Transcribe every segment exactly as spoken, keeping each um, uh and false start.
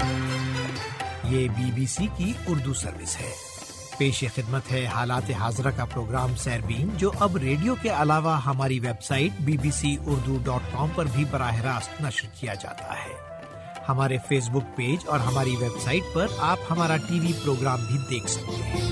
یہ B B سی کی Urdu service ہے۔ پیش خدمت ہے حالات حاضرہ کا پروگرام سیربین، جو اب ریڈیو کے علاوہ ہماری website B B C Urdu dot com پر بھی براہ راست نشر کیا جاتا ہے۔ ہمارے فیس بک پیج اور ہماری ویب سائٹ پر آپ ہمارا ٹی وی پروگرام بھی دیکھ سکتے ہیں۔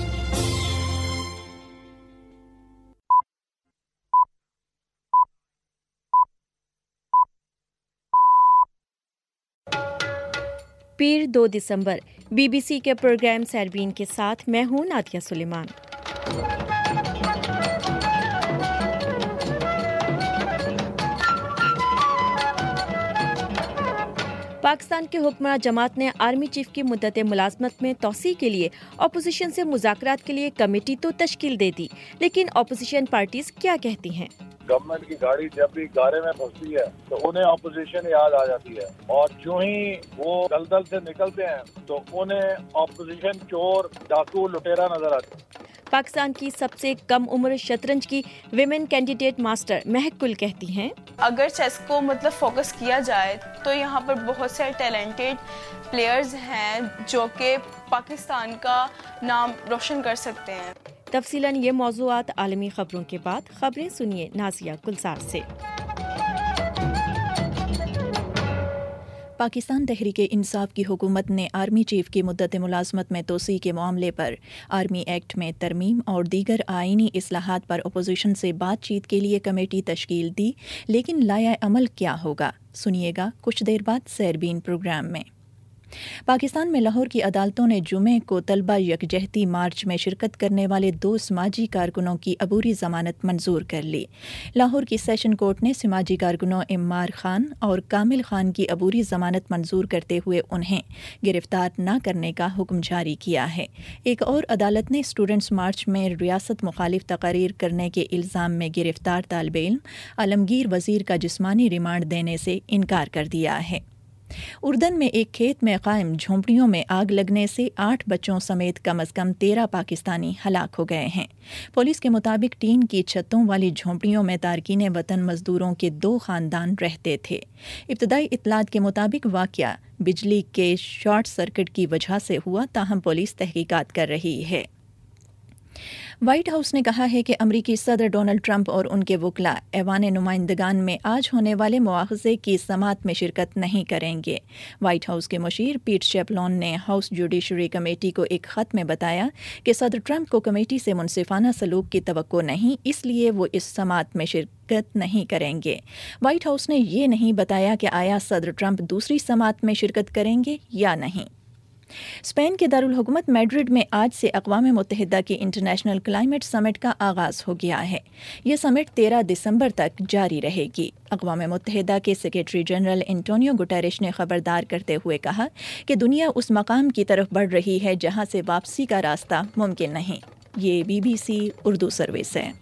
پیر دو دسمبر بی بی سی کے پروگرام سیربین کے ساتھ میں ہوں نادیہ سلیمان۔ پاکستان کے حکمراں جماعت نے آرمی چیف کی مدت ملازمت میں توسیع کے لیے اپوزیشن سے مذاکرات کے لیے کمیٹی تو تشکیل دے دی، لیکن اپوزیشن پارٹیز کیا کہتی ہیں؟ گورنمنٹ کی گاڑی جب بھی گارے میں پھنستی ہے تو انہیں اپوزیشن یاد آ جاتی ہے، اور جو ہی وہ دلدل سے نکلتے ہیں تو انہیں اپوزیشن چور ڈاکو لٹیرا نظر آتے ہیں۔ پاکستان کی سب سے کم عمر شطرنج کی ویمن کینڈیڈیٹ ماسٹر مہک گل کہتی ہیں، اگر چیس کو مطلب فوکس کیا جائے تو یہاں پر بہت سے ٹیلنٹڈ پلیئرز ہیں جو کہ پاکستان کا نام روشن کر سکتے ہیں۔ تفصیلاً یہ موضوعات عالمی خبروں کے بعد، خبریں سنیے نازیہ گلزار سے۔ پاکستان تحریک انصاف کی حکومت نے آرمی چیف کی مدت ملازمت میں توسیع کے معاملے پر آرمی ایکٹ میں ترمیم اور دیگر آئینی اصلاحات پر اپوزیشن سے بات چیت کے لیے کمیٹی تشکیل دی، لیکن لائحہ عمل کیا ہوگا، سنیے گا کچھ دیر بعد سیربین پروگرام میں۔ پاکستان میں لاہور کی عدالتوں نے جمعے کو طلبہ یکجہتی مارچ میں شرکت کرنے والے دو سماجی کارکنوں کی عبوری ضمانت منظور کر لی۔ لاہور کی سیشن کورٹ نے سماجی کارکنوں عمار خان اور کامل خان کی عبوری ضمانت منظور کرتے ہوئے انہیں گرفتار نہ کرنے کا حکم جاری کیا ہے۔ ایک اور عدالت نے اسٹوڈنٹس مارچ میں ریاست مخالف تقاریر کرنے کے الزام میں گرفتار طالب علم عالمگیر وزیر کا جسمانی ریمانڈ دینے سے انکار کر دیا ہے۔ اردن میں ایک کھیت میں قائم جھونپڑیوں میں آگ لگنے سے آٹھ بچوں سمیت کم از کم تیرہ پاکستانی ہلاک ہو گئے ہیں۔ پولیس کے مطابق ٹین کی چھتوں والی جھونپڑیوں میں تارکین وطن مزدوروں کے دو خاندان رہتے تھے۔ ابتدائی اطلاعات کے مطابق واقعہ بجلی کے شارٹ سرکٹ کی وجہ سے ہوا، تاہم پولیس تحقیقات کر رہی ہے۔ وائٹ ہاؤس نے کہا ہے کہ امریکی صدر ڈونلڈ ٹرمپ اور ان کے وکلاء ایوان نمائندگان میں آج ہونے والے مواخذے کی سماعت میں شرکت نہیں کریں گے۔ وائٹ ہاؤس کے مشیر پیٹ چیپلون نے ہاؤس جوڈیشری کمیٹی کو ایک خط میں بتایا کہ صدر ٹرمپ کو کمیٹی سے منصفانہ سلوک کی توقع نہیں، اس لیے وہ اس سماعت میں شرکت نہیں کریں گے۔ وائٹ ہاؤس نے یہ نہیں بتایا کہ آیا صدر ٹرمپ دوسری سماعت میں شرکت کریں گے یا نہیں۔ اسپین کے دارالحکومت میڈرڈ میں آج سے اقوام متحدہ کی انٹرنیشنل کلائمیٹ سمٹ کا آغاز ہو گیا ہے۔ یہ سمٹ تیرہ دسمبر تک جاری رہے گی۔ اقوام متحدہ کے سیکریٹری جنرل انٹونیو گٹیرش نے خبردار کرتے ہوئے کہا کہ دنیا اس مقام کی طرف بڑھ رہی ہے جہاں سے واپسی کا راستہ ممکن نہیں۔ یہ B B C Urdu service ہے۔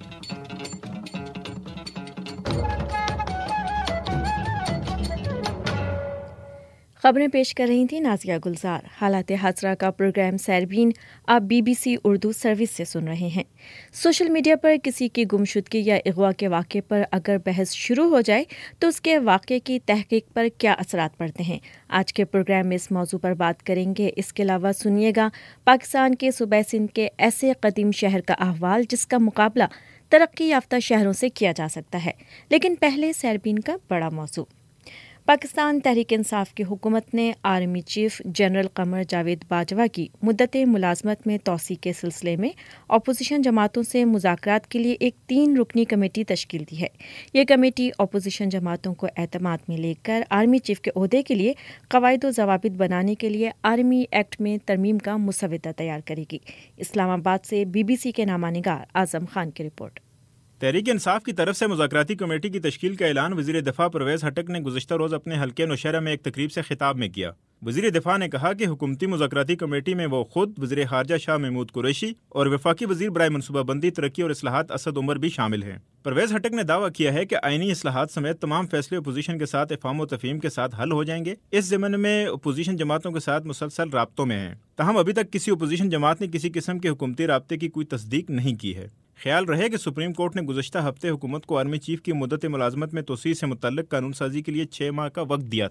خبریں پیش کر رہی تھیں نازیہ گلزار۔ حالات حاضرہ کا پروگرام سیربین آپ B B C Urdu service سے سن رہے ہیں۔ سوشل میڈیا پر کسی کی گمشدگی یا اغوا کے واقعے پر اگر بحث شروع ہو جائے تو اس کے واقعے کی تحقیق پر کیا اثرات پڑتے ہیں، آج کے پروگرام میں اس موضوع پر بات کریں گے۔ اس کے علاوہ سنیے گا پاکستان کے صوبہ سندھ کے ایسے قدیم شہر کا احوال جس کا مقابلہ ترقی یافتہ شہروں سے کیا جا سکتا ہے، لیکن پہلے سیربین کا بڑا موضوع۔ پاکستان تحریک انصاف کی حکومت نے army chief general Qamar Javed Bajwa کی مدت ملازمت میں توسیع کے سلسلے میں اپوزیشن جماعتوں سے مذاکرات کے لیے ایک تین رکنی کمیٹی تشکیل دی ہے۔ یہ کمیٹی اپوزیشن جماعتوں کو اعتماد میں لے کر آرمی چیف کے عہدے کے لیے قواعد و ضوابط بنانے کے لیے آرمی ایکٹ میں ترمیم کا مسودہ تیار کرے گی۔ اسلام آباد سے بی بی سی کے نامہ نگار اعظم خان کی رپورٹ۔ تحریک انصاف کی طرف سے مذاکراتی کمیٹی کی تشکیل کا اعلان وزیر دفاع پرویز ہٹک نے گزشتہ روز اپنے حلقے نوشہرہ میں ایک تقریب سے خطاب میں کیا۔ وزیر دفاع نے کہا کہ حکومتی مذاکراتی کمیٹی میں وہ خود، وزیر خارجہ شاہ محمود قریشی اور وفاقی وزیر برائے منصوبہ بندی، ترقی اور اصلاحات اسد عمر بھی شامل ہیں۔ پرویز ہٹک نے دعویٰ کیا ہے کہ آئینی اصلاحات سمیت تمام فیصلے اپوزیشن کے ساتھ افہام و تفہیم کے ساتھ حل ہو جائیں گے۔ اس ضمن میں اپوزیشن جماعتوں کے ساتھ مسلسل رابطوں میں ہیں، تاہم ابھی تک کسی اپوزیشن جماعت نے کسی قسم کے حکومتی رابطے کی کوئی تصدیق نہیں کی ہے۔ خیال رہے کہ سپریم کورٹ نے گزشتہ ہفتے حکومت کو آرمی چیف کی مدت ملازمت میں توسیع سے متعلق قانون سازی کے لیے چھ ماہ کا وقت دیا تھا۔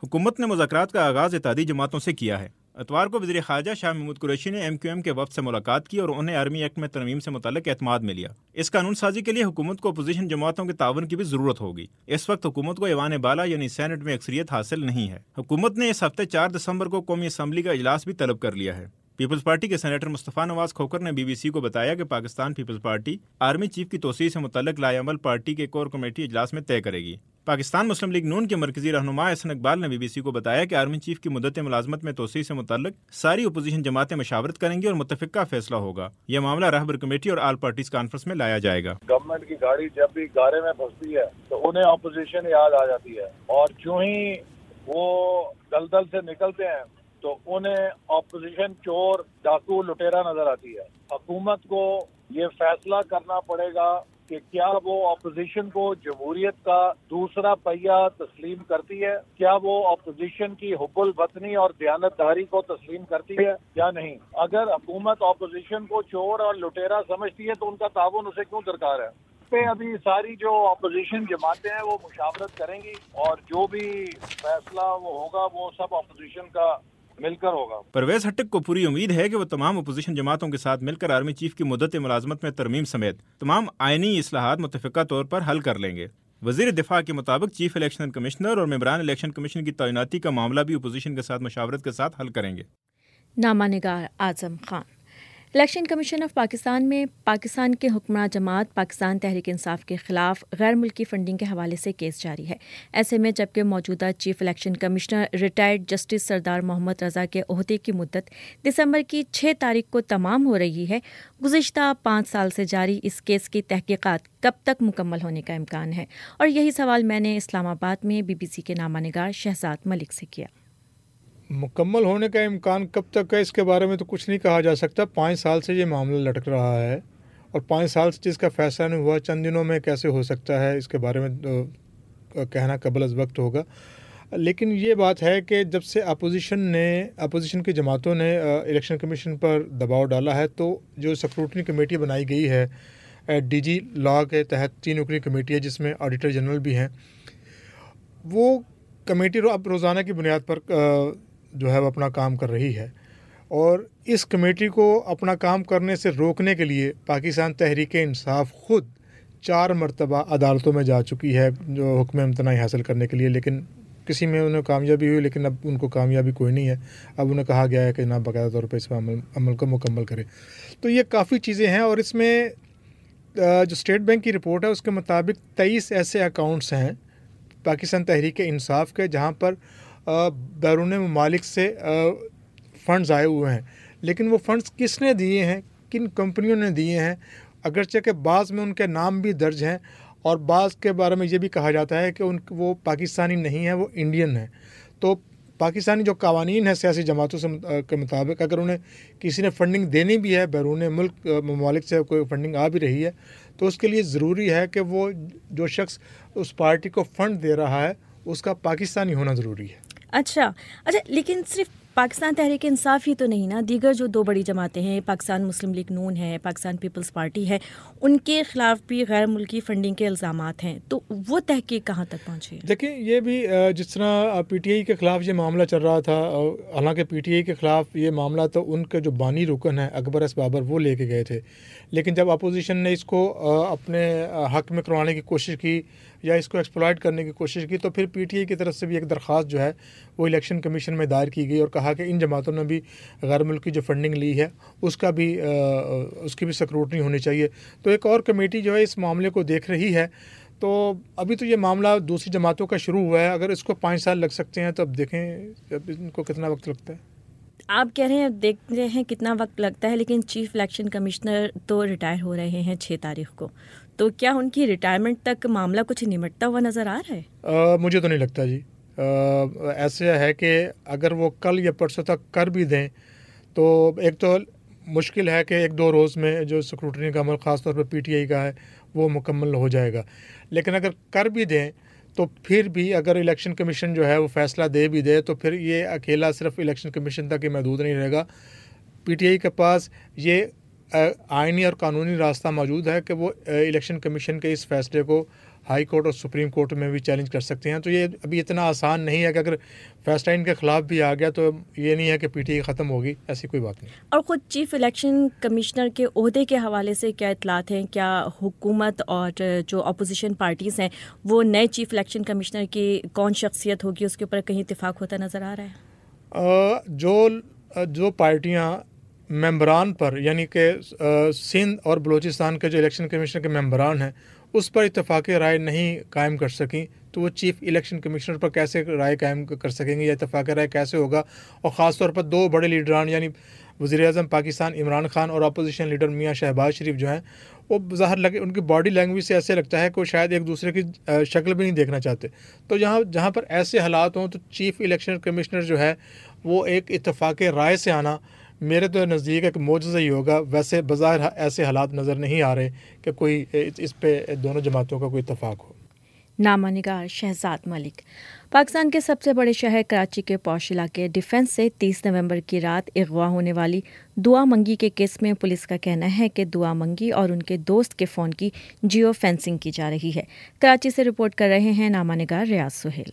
حکومت نے مذاکرات کا آغاز اتحادی جماعتوں سے کیا ہے۔ اتوار کو وزیر خارجہ شاہ محمود قریشی نے ایم کیو ایم کے وفد سے ملاقات کی اور انہیں آرمی ایکٹ میں ترمیم سے متعلق اعتماد میں لیا۔ اس قانون سازی کے لیے حکومت کو اپوزیشن جماعتوں کے تعاون کی بھی ضرورت ہوگی۔ اس وقت حکومت کو ایوان بالا یعنی سینٹ میں اکثریت حاصل نہیں ہے۔ حکومت نے اس ہفتے چار دسمبر کو قومی اسمبلی کا اجلاس بھی طلب کر لیا ہے۔ پیپلز پارٹی کے سینیٹر مصطفیٰ نواز کھوکر نے بی بی سی کو بتایا کہ Pakistan peoples party army chief کی توسیع سے متعلق لائے عمل پارٹی کے کور کمیٹی اجلاس میں طے کرے گی۔ پاکستان مسلم لیگ نون کے مرکزی رہنما احسن اقبال نے بی بی سی کو بتایا کہ آرمی چیف کی مدت ملازمت میں توسیع سے متعلق ساری اپوزیشن جماعتیں مشاورت کریں گی اور متفقہ فیصلہ ہوگا۔ یہ معاملہ رہبر کمیٹی اور آل پارٹیز کانفرنس میں لایا جائے گا۔ گورنمنٹ کی گاڑی جب بھی گارے میں پھنستی ہے تو انہیں اپوزیشن یاد آ جاتی ہے، اور جو ہی وہ دلدل سے نکلتے ہیں تو انہیں اپوزیشن چور ڈاکو لٹیرا نظر آتی ہے۔ حکومت کو یہ فیصلہ کرنا پڑے گا کہ کیا وہ اپوزیشن کو جمہوریت کا دوسرا پہیہ تسلیم کرتی ہے، کیا وہ اپوزیشن کی حب الوطنی اور دیانتداری کو تسلیم کرتی ہے یا نہیں۔ اگر حکومت اپوزیشن کو چور اور لٹیرا سمجھتی ہے تو ان کا تعاون اسے کیوں درکار ہے؟ پہ ابھی ساری جو اپوزیشن جماعتیں ہیں وہ مشاورت کریں گی اور جو بھی فیصلہ وہ ہوگا وہ سب اپوزیشن کا مل کر ہوگا۔ پرویز ہٹک کو پوری امید ہے کہ وہ تمام اپوزیشن جماعتوں کے ساتھ مل کر آرمی چیف کی مدت ملازمت میں ترمیم سمیت تمام آئینی اصلاحات متفقہ طور پر حل کر لیں گے۔ وزیر دفاع کے مطابق چیف الیکشن کمشنر اور ممبران الیکشن کمیشن کی تعیناتی کا معاملہ بھی اپوزیشن کے ساتھ مشاورت کے ساتھ حل کریں گے۔ نامہ نگار Azam Khan. Election commission of Pakistan میں پاکستان کے حکمراں جماعت پاکستان تحریک انصاف کے خلاف غیر ملکی فنڈنگ کے حوالے سے کیس جاری ہے۔ ایسے میں جبکہ موجودہ chief election commissioner retired justice Sardar Muhammad رضا کے عہدے کی مدت دسمبر کی چھ تاریخ کو تمام ہو رہی ہے، گزشتہ پانچ سال سے جاری اس کیس کی تحقیقات کب تک مکمل ہونے کا امکان ہے؟ اور یہی سوال میں نے اسلام آباد میں بی بی سی کے نامہ نگار شہزاد ملک سے کیا۔ مکمل ہونے کا امکان کب تک ہے اس کے بارے میں تو کچھ نہیں کہا جا سکتا۔ پانچ سال سے یہ معاملہ لٹک رہا ہے اور پانچ سال سے جس کا فیصلہ نہیں ہوا چند دنوں میں کیسے ہو سکتا ہے، اس کے بارے میں کہنا قبل از وقت ہوگا۔ لیکن یہ بات ہے کہ جب سے اپوزیشن نے اپوزیشن کی جماعتوں نے الیکشن کمیشن پر دباؤ ڈالا ہے تو جو سکروٹنی کمیٹی بنائی گئی ہے ڈی جی لا کے تحت، تین رکنی کمیٹی ہے جس میں آڈیٹر جنرل بھی ہیں، وہ کمیٹی اب روزانہ کی بنیاد پر جو ہے وہ اپنا کام کر رہی ہے، اور اس کمیٹی کو اپنا کام کرنے سے روکنے کے لیے پاکستان تحریک انصاف خود چار مرتبہ عدالتوں میں جا چکی ہے جو حکم امتناعی حاصل کرنے کے لیے، لیکن کسی میں انہیں کامیابی ہوئی، لیکن اب ان کو کامیابی کوئی نہیں ہے۔ اب انہیں کہا گیا ہے کہ نہ باقاعدہ طور پہ اس پر عمل عمل کو مکمل کرے۔ تو یہ کافی چیزیں ہیں، اور اس میں جو اسٹیٹ بینک کی رپورٹ ہے اس کے مطابق تیئیس ایسے اکاؤنٹس ہیں پاکستان تحریک انصاف کے جہاں پر بیرون ممالک سے فنڈز آئے ہوئے ہیں، لیکن وہ فنڈز کس نے دیے ہیں، کن کمپنیوں نے دیے ہیں، اگرچہ کہ بعض میں ان کے نام بھی درج ہیں اور بعض کے بارے میں یہ بھی کہا جاتا ہے کہ ان وہ پاکستانی نہیں ہیں، وہ انڈین ہیں۔ تو پاکستانی جو قوانین ہیں سیاسی جماعتوں سے کے مطابق اگر انہیں کسی نے فنڈنگ دینی بھی ہے، بیرون ملک ممالک سے کوئی فنڈنگ آ بھی رہی ہے، تو اس کے لیے ضروری ہے کہ وہ جو شخص اس پارٹی کو فنڈ دے رہا ہے اس کا پاکستانی ہونا ضروری ہے۔ اچھا اچھا لیکن صرف پاکستان تحریک انصاف ہی تو نہیں نا، دیگر جو دو بڑی جماعتیں ہیں، پاکستان مسلم لیگ نون ہے، پاکستان پیپلز پارٹی ہے، ان کے خلاف بھی غیر ملکی فنڈنگ کے الزامات ہیں، تو وہ تحقیق کہاں تک پہنچی ہے؟ دیکھیں یہ بھی جس طرح پی ٹی آئی کے خلاف یہ معاملہ چل رہا تھا، حالانکہ پی ٹی آئی کے خلاف یہ معاملہ تو ان کے جو بانی رکن ہیں اکبر ایس بابر وہ لے کے گئے تھے، لیکن جب اپوزیشن نے اس کو اپنے حق میں کروانے کی کوشش کی یا اس کو ایکسپلائٹ کرنے کی کوشش کی، تو پھر پی ٹی آئی کی طرف سے بھی ایک درخواست جو ہے وہ الیکشن کمیشن میں دائر کی گئی اور کہا کہ ان جماعتوں نے بھی غیر ملکی جو فنڈنگ لی ہے اس کا بھی اس کی بھی سکروٹنی ہونی چاہیے۔ تو ایک اور کمیٹی جو ہے اس معاملے کو دیکھ رہی ہے، تو ابھی تو یہ معاملہ دوسری جماعتوں کا شروع ہوا ہے، اگر اس کو پانچ سال لگ سکتے ہیں تو اب دیکھیں اب ان کو کتنا وقت لگتا ہے۔ آپ کہہ رہے ہیں دیکھ رہے ہیں کتنا وقت لگتا ہے، لیکن چیف الیکشن کمشنر تو ریٹائر ہو رہے ہیں چھ تاریخ کو، تو کیا ان کی ریٹائرمنٹ تک معاملہ کچھ نمٹتا ہوا نظر آ رہا ہے؟ آ, مجھے تو نہیں لگتا جی، ایسے ہے کہ اگر وہ کل یا پرسوں تک کر بھی دیں تو ایک تو مشکل ہے کہ ایک دو روز میں جو سکروٹنی کا عمل خاص طور پر پی ٹی آئی کا ہے وہ مکمل ہو جائے گا، لیکن اگر کر بھی دیں تو پھر بھی اگر الیکشن کمیشن جو ہے وہ فیصلہ دے بھی دے تو پھر یہ اکیلا صرف الیکشن کمیشن تک ہی محدود نہیں رہے گا۔ پی ٹی آئی کے پاس یہ آئینی اور قانونی راستہ موجود ہے کہ وہ الیکشن کمیشن کے اس فیصلے کو ہائی کورٹ اور سپریم کورٹ میں بھی چیلنج کر سکتے ہیں. تو یہ ابھی اتنا آسان نہیں ہے کہ اگر فیصلہ ان کے خلاف بھی آ گیا تو یہ نہیں ہے کہ پی ٹی آئی ختم ہوگی, ایسی کوئی بات نہیں. اور خود چیف الیکشن کمشنر کے عہدے کے حوالے سے کیا اطلاعات ہیں؟ کیا حکومت اور جو اپوزیشن پارٹیز ہیں وہ نئے چیف الیکشن کمشنر کی کون شخصیت ہوگی اس کے اوپر کہیں اتفاق ہوتا نظر آ رہا ہے؟ جو جو پارٹیاں ممبران پر یعنی کہ سندھ اور بلوچستان کے جو الیکشن کمیشن کے ممبران ہیں اس پر اتفاق رائے نہیں قائم کر سکیں تو وہ چیف الیکشن کمشنر پر کیسے رائے قائم کر سکیں گے یا اتفاق رائے کیسے ہوگا؟ اور خاص طور پر دو بڑے لیڈران یعنی وزیر اعظم پاکستان عمران خان اور اپوزیشن لیڈر میاں شہباز شریف جو ہیں وہ ظاہر لگے ان کی باڈی لینگویج سے ایسے لگتا ہے کہ وہ شاید ایک دوسرے کی شکل بھی نہیں دیکھنا چاہتے. تو جہاں جہاں پر ایسے حالات ہوں تو چیف الیکشن کمشنر جو ہے وہ ایک اتفاق رائے سے آنا میرے تو نزدیک ایک معجزہ ہی ہوگا. ویسے بظاہر ایسے حالات نظر نہیں آ رہے کہ کوئی اس پہ دونوں جماعتوں کا کوئی اتفاق ہو. نامہ نگار شہزاد ملک. پاکستان کے سب سے بڑے شہر کراچی کے پوش علاقے ڈیفنس سے تیس نومبر کی رات اغوا ہونے والی دعا منگی کے کیس میں پولیس کا کہنا ہے کہ دعا منگی اور ان کے دوست کے فون کی جیو فینسنگ کی جا رہی ہے. کراچی سے رپورٹ کر رہے ہیں نامہ نگار ریاض سہیل.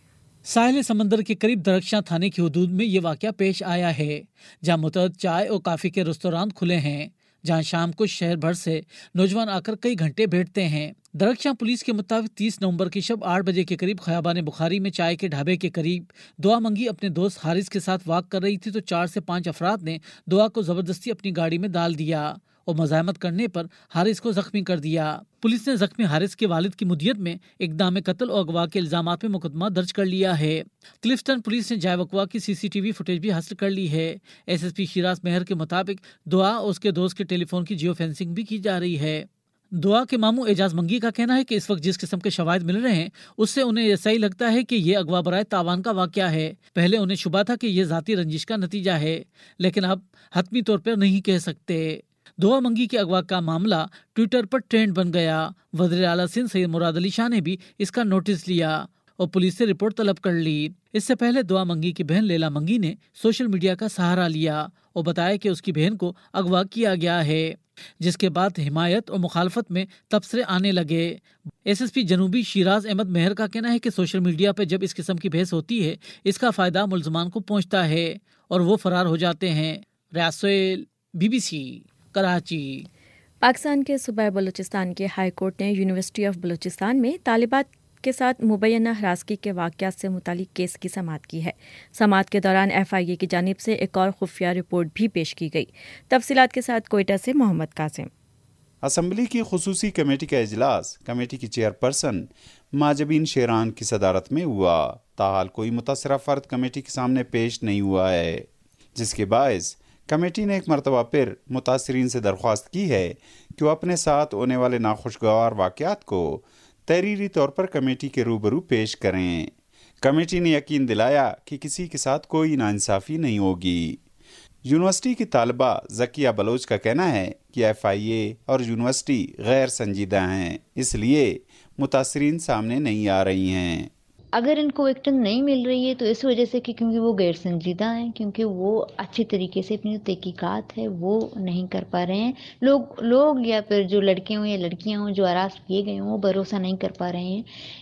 ساحل سمندر کے قریب درخشاں تھانے کی حدود میں یہ واقعہ پیش آیا ہے جہاں متعدد چائے اور کافی کے ریستوران کھلے ہیں جہاں شام کو شہر بھر سے نوجوان آ کر کئی گھنٹے بیٹھتے ہیں. درخشاں پولیس کے مطابق تیس نومبر کی شب آٹھ بجے کے قریب خیابان بخاری میں چائے کے ڈھابے کے قریب دعا منگی اپنے دوست حارث کے ساتھ واک کر رہی تھی تو چار سے پانچ افراد نے دعا کو زبردستی اپنی گاڑی میں ڈال دیا اور مزاحمت کرنے پر حارث کو زخمی کر دیا. پولیس نے زخمی حارث کے والد کی مدیت میں اقدام قتل اور اغوا کے الزامات میں مقدمہ درج کر لیا ہے. کلفٹن پولیس نے جائے وقوع کی سی سی ٹی وی فوٹیج بھی حاصل کر لی ہے. ایس ایس پی شیراز مہر کے مطابق دعا اور اس کے دوست کے ٹیلی فون کی جیو فینسنگ بھی کی جا رہی ہے. دعا کے ماموں اعجاز منگی کا کہنا ہے کہ اس وقت جس قسم کے شواہد مل رہے ہیں اس سے انہیں ایسا ہی لگتا ہے کہ یہ اغوا برائے تاوان کا واقعہ ہے. پہلے انہیں شبہ تھا کہ یہ ذاتی رنجش کا نتیجہ ہے لیکن اب حتمی طور پر نہیں کہہ سکتے. دعا منگی کے اغوا کا معاملہ ٹویٹر پر ٹرینڈ بن گیا. وزیر اعلیٰ سندھ سید مراد علی شاہ نے بھی اس کا نوٹس لیا اور پولیس سے رپورٹ طلب کر لی. اس سے پہلے دعا منگی کی بہن لیلا منگی نے سوشل میڈیا کا سہارا لیا اور بتایا کہ اس کی بہن کو اغوا کیا گیا ہے جس کے بعد حمایت اور مخالفت میں تبصرے آنے لگے. ایس ایس پی جنوبی شیراز احمد مہر کا کہنا ہے کہ سوشل میڈیا پہ جب اس قسم کی بحث ہوتی ہے اس کا فائدہ ملزمان کو پہنچتا ہے اور وہ فرار ہو جاتے ہیں. Riaz Sohail, B B C, Karachi. Pakistan کے صوبہ بلوچستان کے ہائی کورٹ نے یونیورسٹی آف بلوچستان میں طالبات کے ساتھ مبینہ ہراسگی کے واقعات سے متعلق کیس کی سماعت کی ہے. سماعت کے دوران ایف آئی اے کی جانب سے ایک اور خفیہ رپورٹ بھی پیش کی گئی. تفصیلات کے ساتھ کوئٹہ سے محمد قاسم. اسمبلی کی خصوصی کمیٹی کا اجلاس کمیٹی کی چیئرپرسن ماجبین شیران کی صدارت میں ہوا. تاحال کوئی متاثرہ فرد کمیٹی کے سامنے پیش نہیں ہوا ہے جس کے باعث کمیٹی نے ایک مرتبہ پھر متاثرین سے درخواست کی ہے کہ وہ اپنے ساتھ ہونے والے ناخوشگوار واقعات کو تحریری طور پر کمیٹی کے روبرو پیش کریں. کمیٹی نے یقین دلایا کہ کسی کے ساتھ کوئی ناانصافی نہیں ہوگی. یونیورسٹی کی طالبہ ذکیہ بلوچ کا کہنا ہے کہ ایف آئی اے اور یونیورسٹی غیر سنجیدہ ہیں اس لیے متاثرین سامنے نہیں آ رہی ہیں. اگر ان کو وکٹم نہیں مل رہی ہے تو اس وجہ سے کہ کیونکہ وہ غیر سنجیدہ ہیں، کیونکہ وہ اچھی طریقے سے اپنی تحقیقات ہے وہ نہیں کر پا رہے ہیں. لوگ لوگ یا پھر جو لڑکے ہوں یا لڑکیاں ہوں جو ہراس کیے گئے ہوں وہ بھروسہ نہیں کر پا رہے ہیں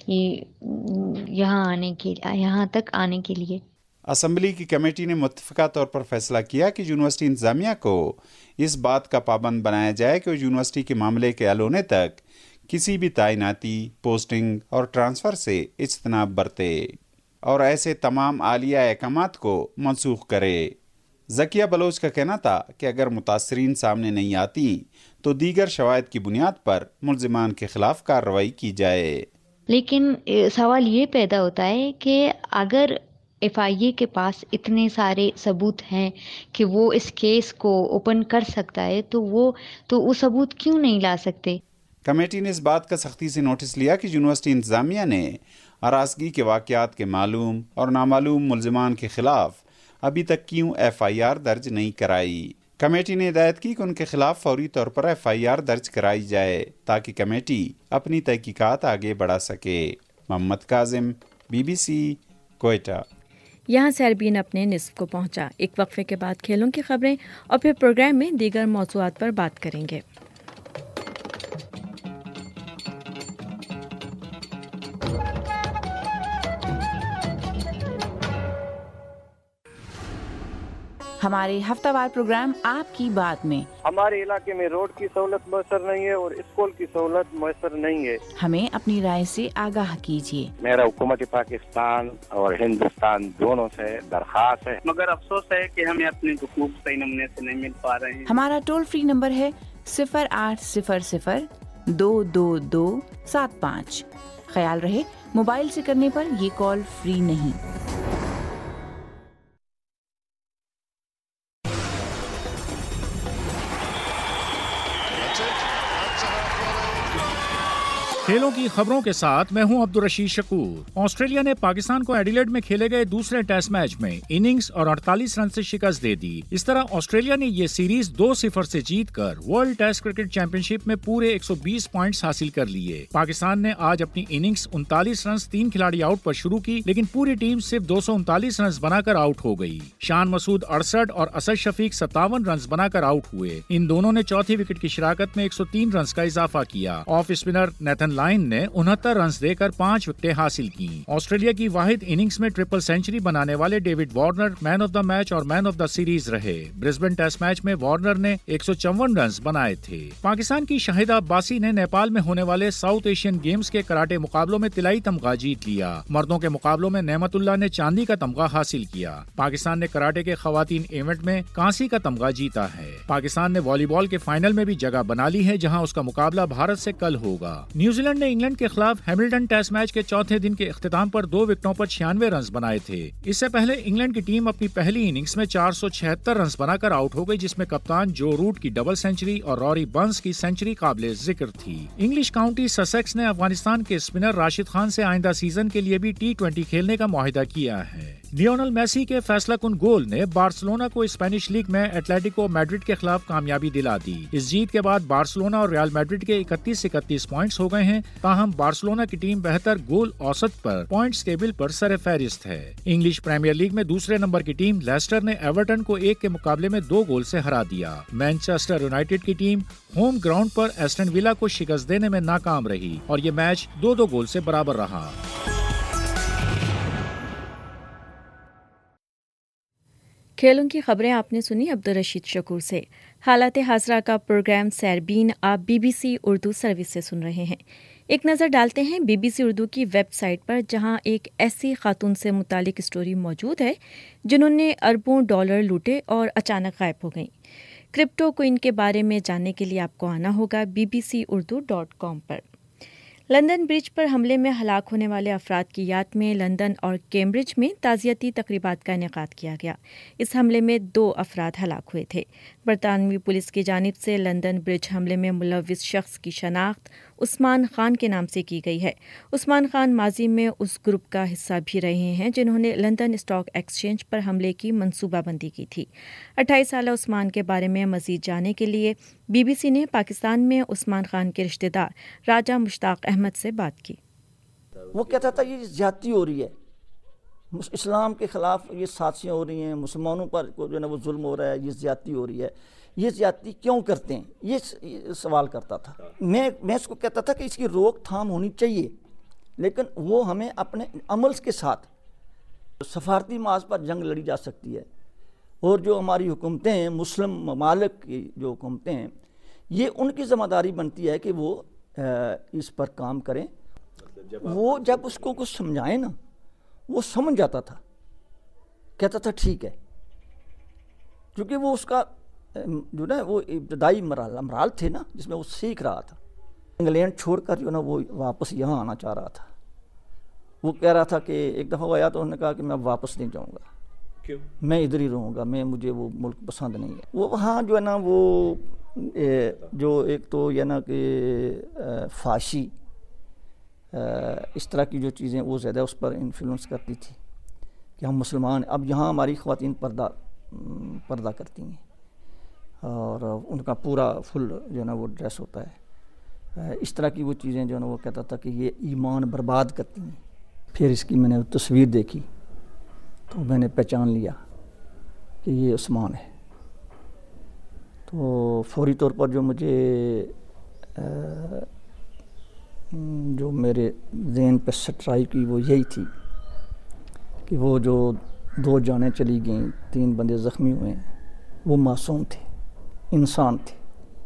یہ یہاں آنے کے یہاں تک آنے کے لیے. اسمبلی کی کمیٹی نے متفقہ طور پر فیصلہ کیا کہ یونیورسٹی انتظامیہ کو اس بات کا پابند بنایا جائے کہ وہ یونیورسٹی کے معاملے کے حل ہونے تک کسی بھی تعیناتی، پوسٹنگ اور ٹرانسفر سے اجتناب برتے اور ایسے تمام عالیہ احکامات کو منسوخ کرے. ذکیہ بلوچ کا کہنا تھا کہ اگر متاثرین سامنے نہیں آتی تو دیگر شواہد کی بنیاد پر ملزمان کے خلاف کارروائی کی جائے. لیکن سوال یہ پیدا ہوتا ہے کہ اگر ایف آئی اے کے پاس اتنے سارے ثبوت ہیں کہ وہ اس کیس کو اوپن کر سکتا ہے تو وہ تو وہ ثبوت کیوں نہیں لا سکتے. کمیٹی نے اس بات کا سختی سے نوٹس لیا کہ یونیورسٹی انتظامیہ نے ہراسگی کے واقعات کے معلوم اور نامعلوم ملزمان کے خلاف ابھی تک کیوں ایف آئی آر درج نہیں کرائی. کمیٹی نے ہدایت کی کہ ان کے خلاف فوری طور پر ایف آئی آر درج کرائی جائے تاکہ کمیٹی اپنی تحقیقات آگے بڑھا سکے. Muhammad Kazim, B B C, Quetta. یہاں سیربین اپنے نصف کو پہنچا. ایک وقفے کے بعد کھیلوں کی خبریں اور پھر پروگرام میں دیگر موضوعات پر بات کریں گے. ہمارے ہفتہ وار پروگرام آپ کی بات میں ہمارے علاقے میں روڈ کی سہولت میسر نہیں ہے اور اسکول کی سہولت میسر نہیں ہے. ہمیں اپنی رائے سے آگاہ کیجیے. میرا حکومت پاکستان اور ہندوستان دونوں سے درخواست ہے, مگر افسوس ہے کہ ہمیں اپنے حقوق صحیح نمونے سے نہیں مل پا رہے ہیں. ہمارا ٹول فری نمبر ہے صفر آٹھ صفر صفر دو دو دو سات پانچ. خیال رہے موبائل سے کرنے پر یہ کال فری نہیں. کھیلوں کی خبروں کے ساتھ میں ہوں عبدالرشید شکور. آسٹریلیا نے پاکستان کو ایڈیلیڈ میں کھیلے گئے دوسرے ٹیسٹ میچ میں اننگز اور اڑتالیس رن سے شکست دے دی. اس طرح آسٹریلیا نے یہ سیریز دو صفر سے جیت کر world test cricket championship میں پورے ایک سو بیس پوائنٹس حاصل کر لیے. پاکستان نے آج اپنی اننگز انتالیس رنز تین کھلاڑی آؤٹ پر شروع کی, لیکن پوری ٹیم صرف دو سو انتالیس رنز بنا کر آؤٹ ہو گئی. شان مسعود اڑسٹھ اور اسد شفیق ستاون رنز بنا کر آؤٹ ہوئے. ان دونوں نے چوتھی وکٹ کی شراکت میں ایک سو تین رنز کا اضافہ کیا. آف اسپنر نیتھن لائن نے انہتر رنز دے کر پانچ وکٹیں حاصل کی. آسٹریلیا کی واحد اننگز میں ٹرپل سینچری بنانے والے David Warner man of the match اور مین آف دا سیریز رہے. برسبن ٹیسٹ میچ میں وارنر نے ایک سو چون رنز بنائے تھے. پاکستان کی شاہدہ عباسی نے نیپال میں ہونے والے ساؤتھ ایشین گیمز کے کراٹے مقابلوں میں طلائی تمغہ جیت لیا. مردوں کے مقابلوں میں نعمت اللہ نے چاندی کا تمغہ حاصل کیا. پاکستان نے کراٹے کے خواتین ایونٹ میں کانسی کا تمغہ جیتا ہے. پاکستان نے والی بال کے فائنل میں بھی جگہ بنا لی ہے, جہاں اس کا مقابلہ بھارت سے کل ہوگا. نیوزی لینڈ نے انگلینڈ کے خلاف ہیملٹن ٹیسٹ میچ کے چوتھے دن کے اختتام پر دو وکٹوں پر چھیانوے رنز بنائے تھے. اس سے پہلے انگلینڈ کی ٹیم اپنی پہلی اننگز میں چار سو چھہتر رنز بنا کر آؤٹ ہو گئی, جس میں کپتان جو روٹ کی ڈبل سینچری اور روری برنز کی سینچری قابل ذکر تھی. انگلش کاؤنٹی سسیکس نے افغانستان کے اسپنر راشد خان سے آئندہ سیزن کے لیے بھی ٹی ٹوینٹی کھیلنے کا معاہدہ کیا ہے. لیونل میسی کے فیصلہ کن گول نے بارسلونا کو اسپینش لیگ میں ایتلیٹیکو میڈرڈ کے خلاف کامیابی دلا دی. اس جیت کے بعد بارسلونا اور ریال میڈرڈ کے اکتیس اکتیس پوائنٹس ہو گئے ہیں. تاہم بارسلونا کی ٹیم بہتر گول اوسط پر پوائنٹس ٹیبل پر سر فہرست ہے. انگلش پریمیئر لیگ میں دوسرے نمبر کی ٹیم لیسٹر نے ایورٹن کو ایک کے مقابلے میں دو گول سے ہرا دیا. مانچسٹر یونائیٹڈ کی ٹیم ہوم گراؤنڈ پر ایسٹن ویلا کو شکست دینے میں ناکام رہی اور یہ میچ دو دو گول سے برابر رہا. کھیلوں کی خبریں آپ نے سنی عبدالرشید شکور سے. حالات حاضرہ کا پروگرام سیربین آپ B B C Urdu service سے سن رہے ہیں. ایک نظر ڈالتے ہیں بی بی سی اردو کی ویب سائٹ پر, جہاں ایک ایسی خاتون سے متعلق اسٹوری موجود ہے جنہوں نے اربوں ڈالر لوٹے اور اچانک غائب ہو گئیں. کرپٹو کوئن کے بارے میں جاننے کے لیے آپ کو آنا ہوگا B B C Urdu dot com پر. لندن برج پر حملے میں ہلاک ہونے والے افراد کی یاد میں لندن اور کیمبرج میں تعزیتی تقریبات کا انعقاد کیا گیا. اس حملے میں دو افراد ہلاک ہوئے تھے. برطانوی پولیس کی جانب سے لندن برج حملے میں ملوث شخص کی شناخت عثمان خان کے نام سے کی گئی ہے. عثمان خان ماضی میں اس گروپ کا حصہ بھی رہے ہیں جنہوں نے لندن اسٹاک ایکسچینج پر حملے کی منصوبہ بندی کی تھی. اٹھائیس سالہ عثمان کے بارے میں مزید جاننے کے لیے بی بی سی نے پاکستان میں عثمان خان کے رشتہ دار راجہ مشتاق احمد سے بات کی. وہ کہتا تھا یہ زیادتی ہو رہی ہے, اسلام کے خلاف یہ سازشیں ہو رہی ہیں, مسلمانوں پر جو ہے نا وہ ظلم ہو رہا ہے, یہ زیادتی ہو رہی ہے, یہ زیادتی کیوں کرتے ہیں, یہ سوال کرتا تھا. میں میں اس کو کہتا تھا کہ اس کی روک تھام ہونی چاہیے, لیکن وہ ہمیں اپنے عمل کے ساتھ سفارتی محاذ پر جنگ لڑی جا سکتی ہے. اور جو ہماری حکومتیں ہیں, مسلم ممالک کی جو حکومتیں ہیں, یہ ان کی ذمہ داری بنتی ہے کہ وہ اس پر کام کریں. وہ جب اس کو کچھ سمجھائیں نا, وہ سمجھ جاتا تھا, کہتا تھا ٹھیک ہے, کیونکہ وہ اس کا جو نا وہ ابتدائی مراحل امراحل تھے نا جس میں وہ سیکھ رہا تھا. انگلینڈ چھوڑ کر جو نا وہ واپس یہاں آنا چاہ رہا تھا. وہ کہہ رہا تھا کہ ایک دفعہ وہ آیا تو انہوں نے کہا کہ میں واپس نہیں جاؤں گا, کیوں, میں ادھر ہی رہوں گا, میں مجھے وہ ملک پسند نہیں ہے. وہ وہاں جو ہے نا وہ جو ایک تو یہ نا کہ فحاشی اس طرح کی جو چیزیں وہ زیادہ اس پر انفلوئنس کرتی تھی کہ ہم مسلمان. اب یہاں ہماری خواتین پردہ پردہ کرتی ہیں اور ان کا پورا فل جو ہے نا وہ ڈریس ہوتا ہے. اس طرح کی وہ چیزیں جو ہے نا وہ کہتا تھا کہ یہ ایمان برباد کرتی ہیں. پھر اس کی میں نے تصویر دیکھی تو میں نے پہچان لیا کہ یہ عثمان ہے. تو فوری طور پر جو مجھے جو میرے ذہن پہ سٹرائی کی وہ یہی تھی کہ وہ جو دو جانیں چلی گئیں، تین بندے زخمی ہوئے ہیں، وہ معصوم تھے، انسان تھے،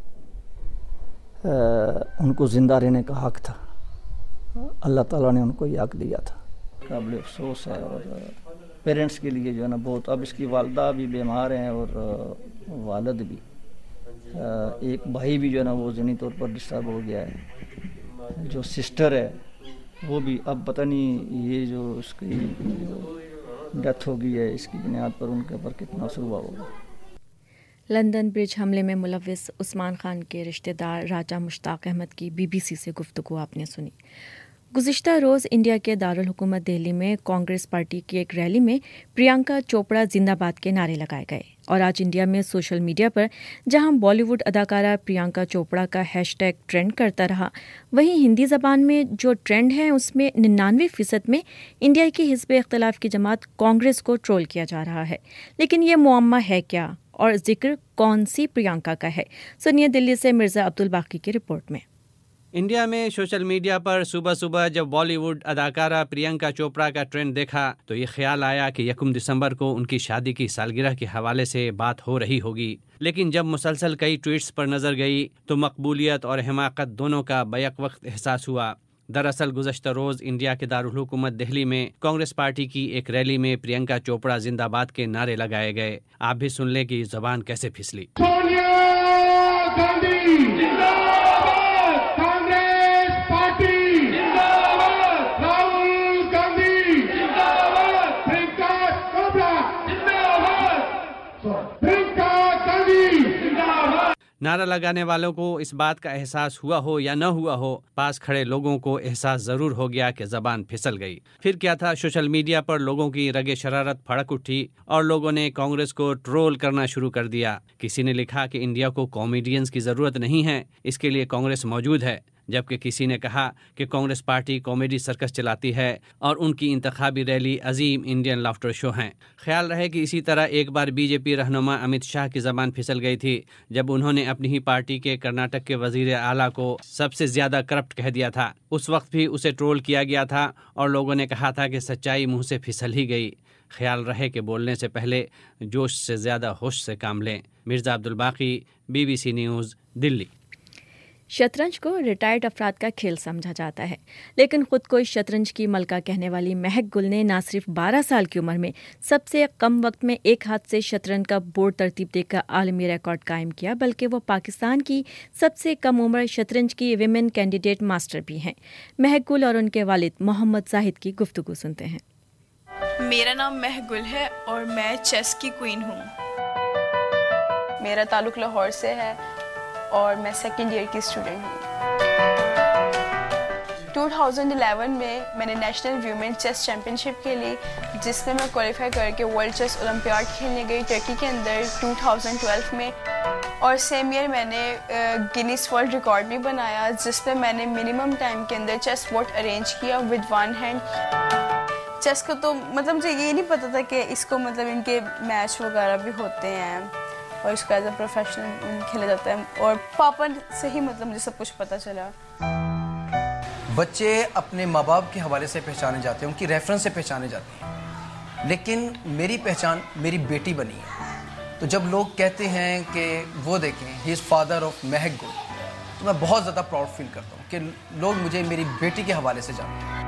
ان کو زندہ رہنے کا حق تھا، اللہ تعالیٰ نے ان کو یہ حق دیا تھا۔ قابل افسوس ہے، اور پیرنٹس کے لیے جو ہے نا بہت، اب اس کی والدہ بھی بیمار ہیں اور والد بھی، ایک بھائی بھی جو ہے نا وہ ذہنی طور پر ڈسٹرب ہو گیا ہے، جو سسٹر ہے وہ بھی، اب پتہ نہیں یہ جو اس کی ڈیتھ ہو گئی ہے اس کی بنیاد پر ان کے اوپر کتنا اثر ہوا ہوگا۔ لندن برج حملے میں ملوث عثمان خان کے رشتہ دار راجہ مشتاق احمد کی بی بی سی سے گفتگو آپ نے سنی۔ گزشتہ روز انڈیا کے دارالحکومت دہلی میں کانگریس پارٹی کی ایک ریلی میں پرینکا چوپڑا زندہ باد کے نعرے لگائے گئے، اور آج انڈیا میں سوشل میڈیا پر جہاں بالی ووڈ اداکارہ پرینکا چوپڑا کا ہیش ٹیگ ٹرینڈ کرتا رہا، وہیں ہندی زبان میں جو ٹرینڈ ہے اس میں ننانوے فیصد میں انڈیا کی حزب اختلاف کی جماعت کانگریس کو ٹرول کیا جا رہا ہے۔ لیکن یہ معمہ ہے کیا اور ذکر کون سی پرینکا کا ہے؟ سنیے دلی سے مرزا عبدالباقی کی رپورٹ میں۔ انڈیا میں سوشل میڈیا پر صبح صبح جب بالی ووڈ اداکارہ پرینکا چوپڑا کا ٹرینڈ دیکھا تو یہ خیال آیا کہ یکم دسمبر کو ان کی شادی کی سالگرہ کے حوالے سے بات ہو رہی ہوگی، لیکن جب مسلسل کئی ٹویٹس پر نظر گئی تو مقبولیت اور حماقت دونوں کا بیک وقت احساس ہوا۔ دراصل گزشتہ روز انڈیا کے دارالحکومت دہلی میں کانگریس پارٹی کی ایک ریلی میں پرینکا چوپڑا زندہ باد کے نعرے لگائے گئے۔ آپ بھی سن لیں کہ یہ زبان کیسے پھسلی۔ نعرہ لگانے والوں کو اس بات کا احساس ہوا ہو یا نہ ہوا ہو، پاس کھڑے لوگوں کو احساس ضرور ہو گیا کہ زبان پھسل گئی۔ پھر کیا تھا، سوشل میڈیا پر لوگوں کی رگ شرارت بھڑک اٹھی اور لوگوں نے کانگریس کو ٹرول کرنا شروع کر دیا۔ کسی نے لکھا کہ انڈیا کو کامیڈینز کی ضرورت نہیں ہے، اس کے لیے کانگریس موجود ہے، جبکہ کسی نے کہا کہ کانگریس پارٹی کامیڈی سرکس چلاتی ہے اور ان کی انتخابی ریلی عظیم انڈین لافٹر شو ہیں۔ خیال رہے کہ اسی طرح ایک بار بی جے پی رہنما امت شاہ کی زبان پھسل گئی تھی جب انہوں نے اپنی ہی پارٹی کے کرناٹک کے وزیر اعلیٰ کو سب سے زیادہ کرپٹ کہہ دیا تھا۔ اس وقت بھی اسے ٹرول کیا گیا تھا اور لوگوں نے کہا تھا کہ سچائی منہ سے پھسل ہی گئی۔ خیال رہے کہ بولنے سے پہلے جوش سے زیادہ ہوش سے کام لیں۔ Mirza Abdulbaqi, B B C news, Delhi. شطرنج کو ریٹائرڈ افراد کا کھیل سمجھا جاتا ہے، لیکن خود کو شطرنج کی ملکہ کہنے والی مہک گل نے نہ صرف بارہ سال کی عمر میں سب سے کم وقت میں ایک ہاتھ سے شطرنج کا بورڈ ترتیب دے کر عالمی ریکارڈ قائم کیا، بلکہ وہ پاکستان کی سب سے کم عمر شطرنج کی ویمن کینڈیڈیٹ ماسٹر بھی ہیں۔ مہک گل اور ان کے والد محمد زاہد کی گفتگو سنتے ہیں۔ میرا نام مہک گل ہے اور میں چیس کی کوئین ہوں۔ میرا تعلق لاہور سے ہے اور میں سیکنڈ ایئر کی اسٹوڈنٹ ہوں۔ دو ہزار گیارہ میں میں نے national women chess championship کھیلی، جس میں میں کوالیفائی کر کے ورلڈ چیس اولمپیاڈ کھیلنے گئی ٹرکی کے اندر دو ہزار بارہ میں، اور سیم ایئر میں نے گینیس ورلڈ ریکارڈ بھی بنایا، جس میں میں نے منیمم ٹائم کے اندر چیس بورڈ ارینج کیا ود ون ہینڈ۔ چیس کو تو مطلب مجھے یہ نہیں پتا تھا کہ اس کو مطلب ان کے میچ وغیرہ بھی ہوتے ہیں اور اس کو ایز اے پروفیشنل کھیلا جاتا ہے، اور پاپا سے ہی مطلب مجھے سب کچھ پتہ چلا۔ بچے اپنے ماں باپ کے حوالے سے پہچانے جاتے ہیں، ان کی ریفرنس سے پہچانے جاتے ہیں، لیکن میری پہچان میری بیٹی بنی ہے۔ تو جب لوگ کہتے ہیں کہ وہ دیکھیں ہی از فادر آف مہک گل، تو میں بہت زیادہ پراؤڈ فیل کرتا ہوں کہ لوگ مجھے میری بیٹی کے حوالے سے جانتے ہیں۔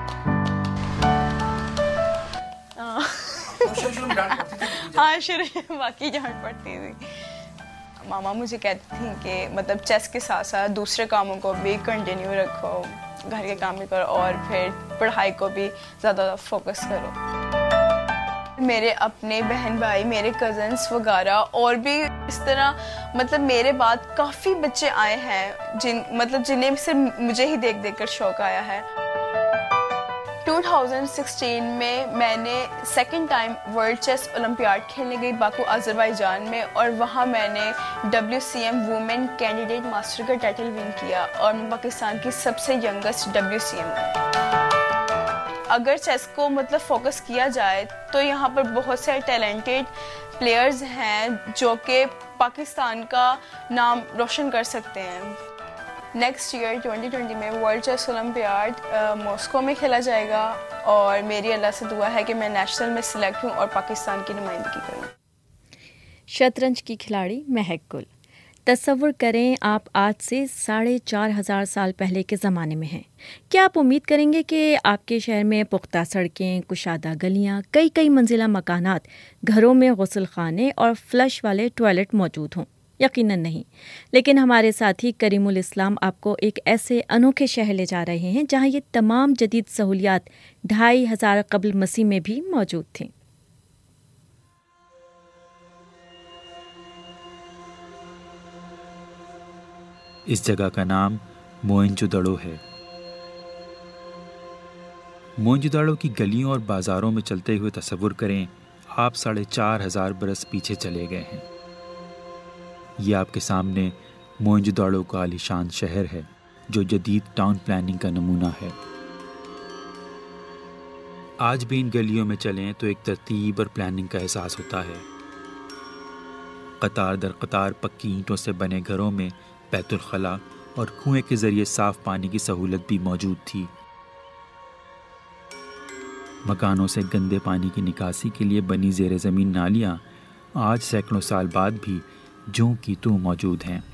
ہاں شروع واقعی ڈانٹ پڑتی تھی، ماما مجھے کہتی تھیں کہ مطلب چیس کے ساتھ ساتھ دوسرے کاموں کو بھی کنٹینیو رکھو، گھر کے کام بھی کرو اور پھر پڑھائی کو بھی زیادہ فوکس کرو۔ میرے اپنے بہن بھائی، میرے کزنس وغیرہ اور بھی اس طرح مطلب میرے بعد کافی بچے آئے ہیں جن مطلب جنہیں صرف مجھے ہی دیکھ دیکھ کر شوق آیا ہے۔ دو ہزار سولہ میں میں نے second time world chess olympiad کھیلنے گئی باکو آذربائیجان میں، اور وہاں میں نے W C M woman candidate master کا ٹائٹل ون کیا، اور میں پاکستان کی سب سے ینگسٹ ڈبلیو سی ایم ہوں۔ اگر چیس کو مطلب فوکس کیا جائے تو یہاں پر بہت سے ٹیلنٹڈ پلیئرز ہیں جو کہ پاکستان کا نام روشن کر سکتے ہیں۔ نیکسٹ ایئر ٹوئنٹی ٹوئنٹی میں ورلڈ چیس اولمپیاڈ ماسکو میں کھیلا جائے گا، اور میری اللہ سے دعا ہے کہ میں نیشنل میں سلیکٹ ہوں اور پاکستان کی نمائندگی کروں۔ شطرنج کی کھلاڑی مہک گل، تصور کریں آپ آج سے ساڑھے چار ہزار سال پہلے کے زمانے میں ہیں۔ کیا آپ امید کریں گے کہ آپ کے شہر میں پختہ سڑکیں، کشادہ گلیاں، کئی کئی منزلہ مکانات، گھروں میں غسل خانے اور فلش والے ٹوائلٹ موجود ہوں؟ یقیناً نہیں۔ لیکن ہمارے ساتھی کریم الاسلام آپ کو ایک ایسے انوکھے شہر لے جا رہے ہیں جہاں یہ تمام جدید سہولیات ڈھائی ہزار قبل مسیح میں بھی موجود تھیں۔ اس جگہ کا نام موئنجو دڑو ہے۔ موئنجو دڑو کی گلیوں اور بازاروں میں چلتے ہوئے تصور کریں آپ ساڑھے چار ہزار برس پیچھے چلے گئے ہیں۔ یہ آپ کے سامنے موئنجو دڑو کا عالیشان شہر ہے جو جدید ٹاؤن پلاننگ کا نمونہ ہے۔ آج بھی ان گلیوں میں چلیں تو ایک ترتیب اور پلاننگ کا احساس ہوتا ہے۔ قطار در قطار پکی اینٹوں سے بنے گھروں میں بیت الخلاء اور کنویں کے ذریعے صاف پانی کی سہولت بھی موجود تھی۔ مکانوں سے گندے پانی کی نکاسی کے لیے بنی زیر زمین نالیاں آج سینکڑوں سال بعد بھی جوں کی توں موجود ہیں۔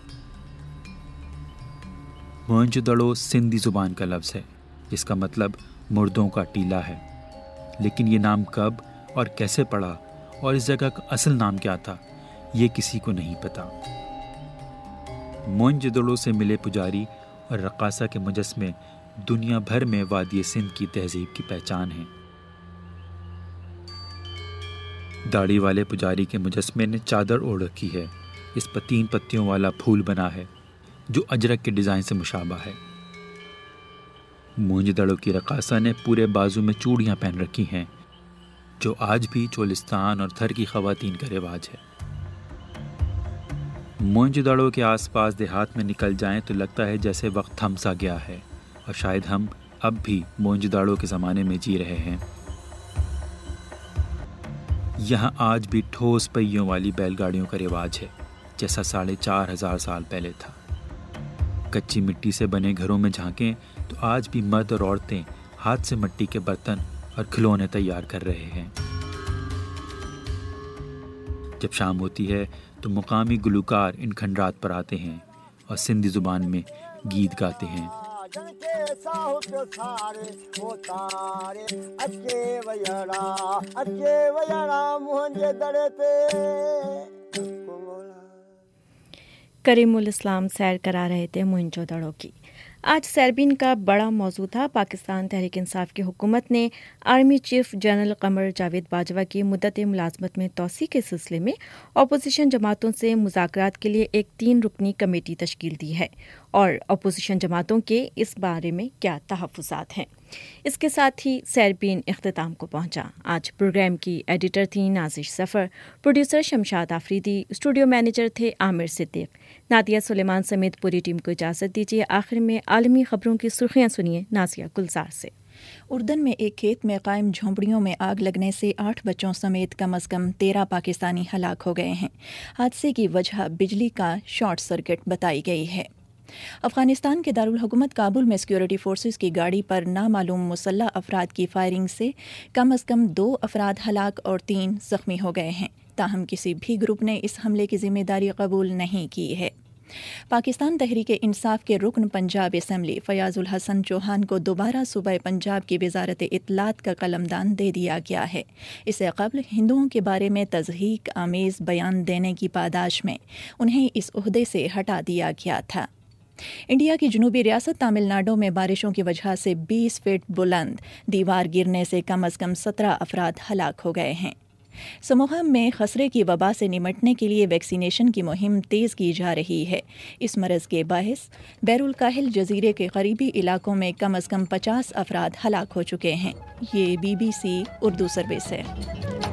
موئنجو دڑو سندھی زبان کا لفظ ہے جس کا مطلب مردوں کا ٹیلا ہے، لیکن یہ نام کب اور کیسے پڑا اور اس جگہ کا اصل نام کیا تھا یہ کسی کو نہیں پتا۔ موئنجو دڑو سے ملے پجاری اور رقاصہ کے مجسمے دنیا بھر میں وادی سندھ کی تہذیب کی پہچان ہیں۔ داڑھی والے پجاری کے مجسمے نے چادر اوڑھ رکھی ہے، اس پر تین پتیوں والا پھول بنا ہے جو اجرک کے ڈیزائن سے مشابہ ہے۔ موئنجو دڑو کی رقاصہ نے پورے بازو میں چوڑیاں پہن رکھی ہیں جو آج بھی چولستان اور تھر کی خواتین کا رواج ہے۔ موئنجو دڑو کے آس پاس دیہات میں نکل جائیں تو لگتا ہے جیسے وقت تھم سا گیا ہے اور شاید ہم اب بھی موئنجو دڑو کے زمانے میں جی رہے ہیں۔ یہاں آج بھی ٹھوس پہیوں والی بیل گاڑیوں کا رواج ہے جیسا ساڑھے چار ہزار سال پہلے تھا۔ کچی مٹی سے بنے گھروں میں جھانکیں تو آج بھی مرد اور عورتیں ہاتھ سے مٹی کے برتن اور کھلونے تیار کر رہے ہیں۔ جب شام ہوتی ہے تو مقامی گلوکار ان کھنڈرات پر آتے ہیں اور سندھی زبان میں گیت گاتے ہیں۔ کریم الاسلام سیر کرا رہے تھے موئنجو دڑو کی۔ آج سیربین کا بڑا موضوع تھا۔ پاکستان تحریک انصاف کی حکومت نے army chief general Qamar Javed Bajwa کی مدت ملازمت میں توسیع کے سلسلے میں اپوزیشن جماعتوں سے مذاکرات کے لیے ایک تین رکنی کمیٹی تشکیل دی ہے، اور اپوزیشن جماعتوں کے اس بارے میں کیا تحفظات ہیں۔ اس کے ساتھ ہی سیربین اختتام کو پہنچا۔ آج پروگرام کی ایڈیٹر تھیں Nazish Zafar, producer Shamshad Afridi, studio manager تھے عامر صدیق، نادیہ سلیمان سمیت پوری ٹیم کو اجازت دیجیے۔ آخر میں عالمی خبروں کی سرخیاں سنیے نازیہ گلزار سے۔ اردن میں ایک کھیت میں قائم جھونپڑیوں میں آگ لگنے سے آٹھ بچوں سمیت کم از کم تیرہ پاکستانی ہلاک ہو گئے ہیں۔ حادثے کی وجہ بجلی کا شارٹ سرکٹ بتائی گئی ہے۔ افغانستان کے دارالحکومت کابل میں سیکورٹی فورسز کی گاڑی پر نامعلوم مسلح افراد کی فائرنگ سے کم از کم دو افراد ہلاک اور تین زخمی ہو گئے ہیں، تاہم کسی بھی گروپ نے اس حملے کی ذمہ داری قبول نہیں کی ہے۔ پاکستان تحریک انصاف کے رکن پنجاب اسمبلی فیاض الحسن چوہان کو دوبارہ صوبہ پنجاب کی وزارت اطلاعات کا قلمدان دے دیا گیا ہے۔ اس سے قبل ہندوؤں کے بارے میں تضحیک آمیز بیان دینے کی پاداش میں انہیں اس عہدے سے ہٹا دیا گیا تھا۔ انڈیا کی جنوبی ریاست تامل ناڈو میں بارشوں کی وجہ سے بیس فٹ بلند دیوار گرنے سے کم از کم سترہ افراد ہلاک ہو گئے ہیں۔ سموہا میں خسرے کی وبا سے نمٹنے کے لیے ویکسینیشن کی مہم تیز کی جا رہی ہے۔ اس مرض کے باعث بحر الکاہل جزیرے کے قریبی علاقوں میں کم از کم پچاس افراد ہلاک ہو چکے ہیں۔ یہ B B C Urdu service ہے۔